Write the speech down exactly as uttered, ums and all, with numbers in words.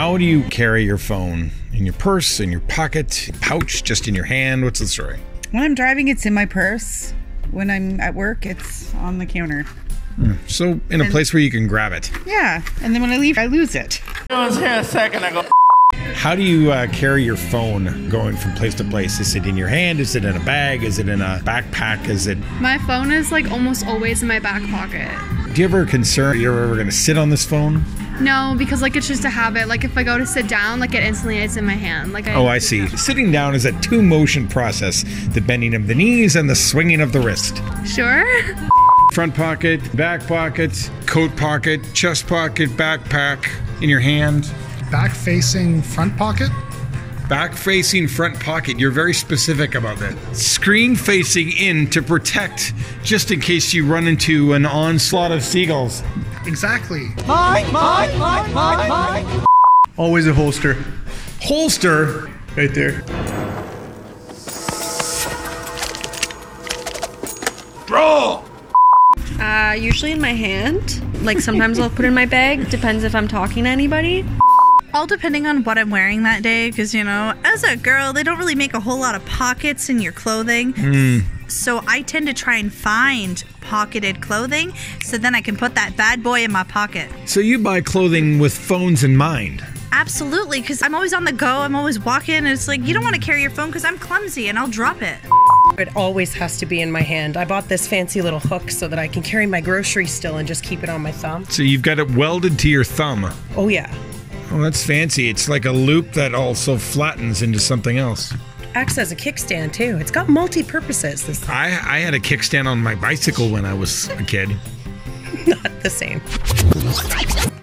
How do you carry your phone? In your purse, in your pocket, pouch, just in your hand? What's the story? When I'm driving, it's in my purse. When I'm at work, it's on the counter. Hmm. So in a And- place where you can grab it. Yeah, and then when I leave, I lose it. I was here a second ago. How do you uh, carry your phone going from place to place? Is it in your hand? Is it in a bag? Is it in a backpack? Is it... My phone is like almost always in my back pocket. Do you ever concern you're ever going to sit on this phone? No, because like it's just a habit. Like if I go to sit down, like it instantly is in my hand. Like I Oh, I see. Sitting down is a two-motion process. The bending of the knees and the swinging of the wrist. Sure. Front pocket, back pocket, coat pocket, chest pocket, backpack, in your hand. Back-facing front pocket? Back-facing front pocket. You're very specific about that. Screen facing in to protect, just in case you run into an onslaught of seagulls. Exactly. Always a holster. Holster? Right there. Bro! Uh, usually in my hand. Like sometimes I'll put it in my bag. Depends if I'm talking to anybody. All depending on what I'm wearing that day, because, you know, as a girl, they don't really make a whole lot of pockets in your clothing. Mm. So I tend to try and find pocketed clothing, so then I can put that bad boy in my pocket. So you buy clothing with phones in mind? Absolutely, because I'm always on the go, I'm always walking, and it's like, you don't want to carry your phone because I'm clumsy and I'll drop it. It always has to be in my hand. I bought this fancy little hook so that I can carry my groceries still and just keep it on my thumb. So you've got it welded to your thumb? Oh, yeah. Oh, that's fancy. It's like a loop that also flattens into something else. Acts as a kickstand, too. It's got multi-purposes. This I, I had a kickstand on my bicycle when I was a kid. not the same.